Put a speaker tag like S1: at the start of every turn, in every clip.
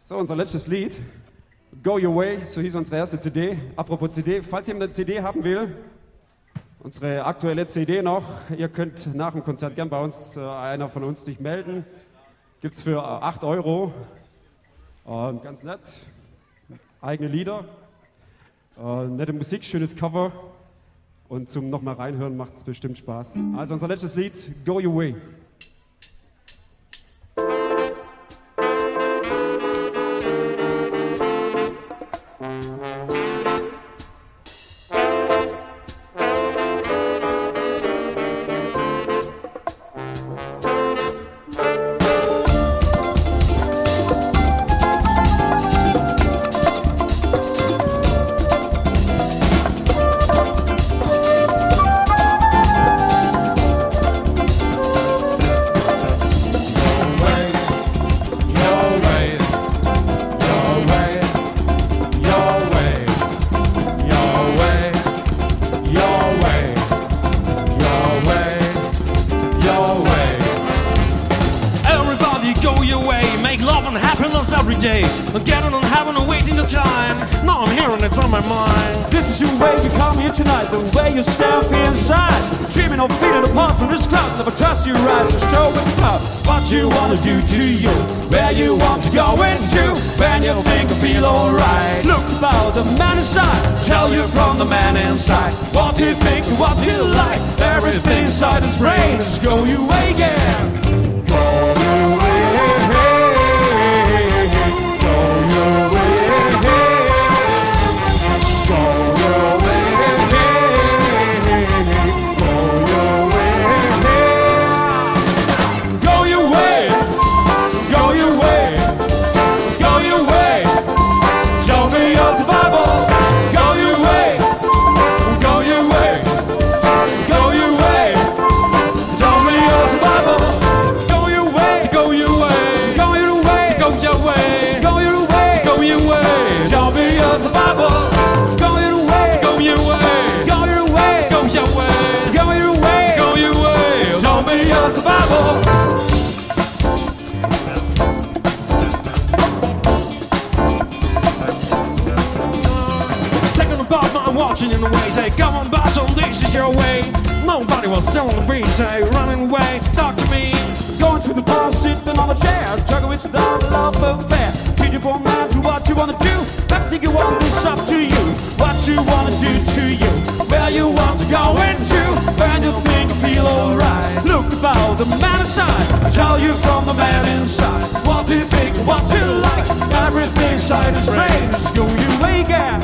S1: So, unser letztes Lied, Go Your Way, so hieß unsere erste CD. Apropos CD, falls jemand eine CD haben will, unsere aktuelle CD noch, ihr könnt nach dem Konzert gern bei uns, einer von uns, sich melden. Gibt's für 8 €, ganz nett, eigene Lieder, nette Musik, schönes Cover und zum nochmal reinhören macht es bestimmt Spaß. Also unser letztes Lied, Go Your Way.
S2: Every day, getting and having and wasting the time. Now I'm here and it's on my mind.
S3: This is your way to come here tonight, the way yourself inside. Dreaming of feeling apart from this crowd. Never trust your eyes, just show it up. What you wanna do to you, where you want to go into. When you think you feel alright, look about the man inside. Tell you from the man inside what you think, what you like. Everything inside his brain is go your way again. Go your way.
S2: Watching in the way, say, come on, boss, on this is your way. Nobody was still on the beat, say, running away, talk to me.
S3: Going to the bar, sitting on a chair, talking with the love affair. Keep your poor mind to what you wanna do. Everything you want is up to you. What you wanna do to you, where you want to go into. When you think you feel alright, look about the man inside. I tell you from the man inside what do you think, what do you like. Everything inside his brain is go your way again.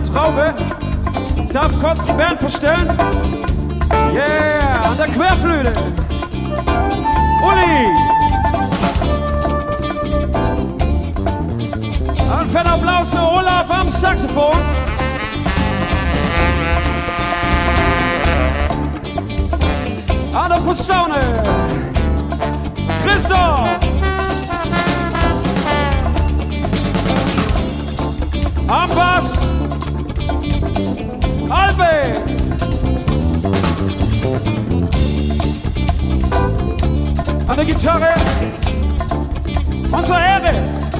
S1: der Traube. Ich darf kurz die Band vorstellen. Yeah, an der Querflöte. Uli. Ein fetter Applaus für Olaf am Saxophon. An der Posaune. Christoph. Am Bass. Albe. An der Gitarre. Unsere Ehre.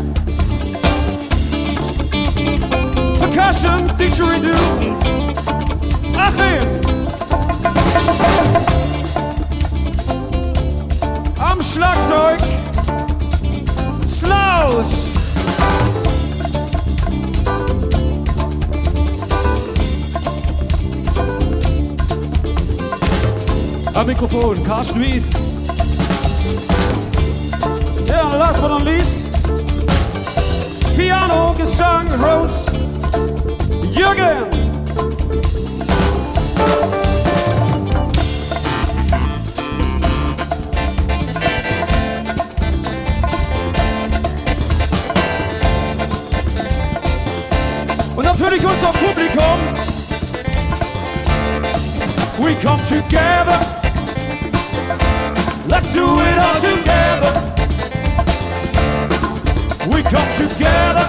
S1: Percussion, didgeridoo. Achim. Am Schlagzeug. Slaus.
S3: Am Mikrofon, Carsten Wied.
S1: Ja, last but not least, Piano, Gesang, Rose, Jürgen. Und natürlich unser Publikum. We come together. Let's do it all together. We come together.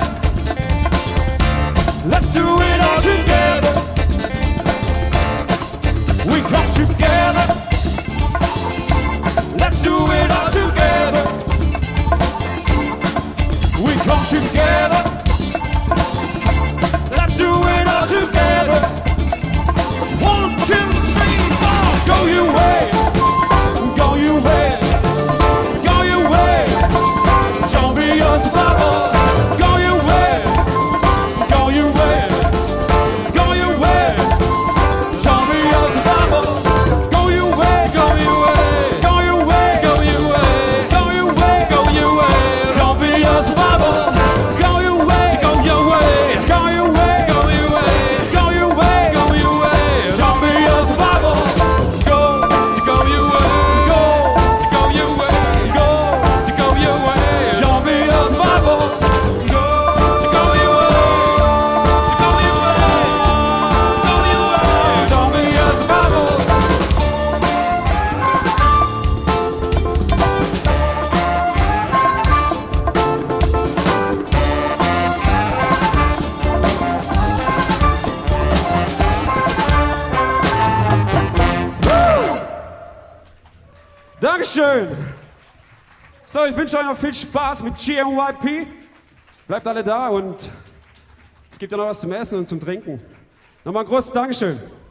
S1: Let's do it all together. We come together. Let's do it all together. We come together. Let's do it all together. 1, 2, 3, 4. Go your way. Go your way. Go your way. Don't be a survivor. Go your way. Go your way. Go your way. Don't be a survivor. Go your way. Go your way. Go your way. Go your way. Go your way. Go your way. Don't be a survivor. Go your way. Go your way. Go your way. Go your way. Go your way. Go your way. Don't be a survivor. Go to go your way. Go to go your way. Go to go your way. Don't be a survivor. Go to go your way. To go your way. To go your way. Don't be a survivor. Dankeschön. So, ich wünsche euch noch viel Spaß mit GMYP. Bleibt alle da und es gibt ja noch was zum Essen und zum Trinken. Nochmal ein großes Dankeschön.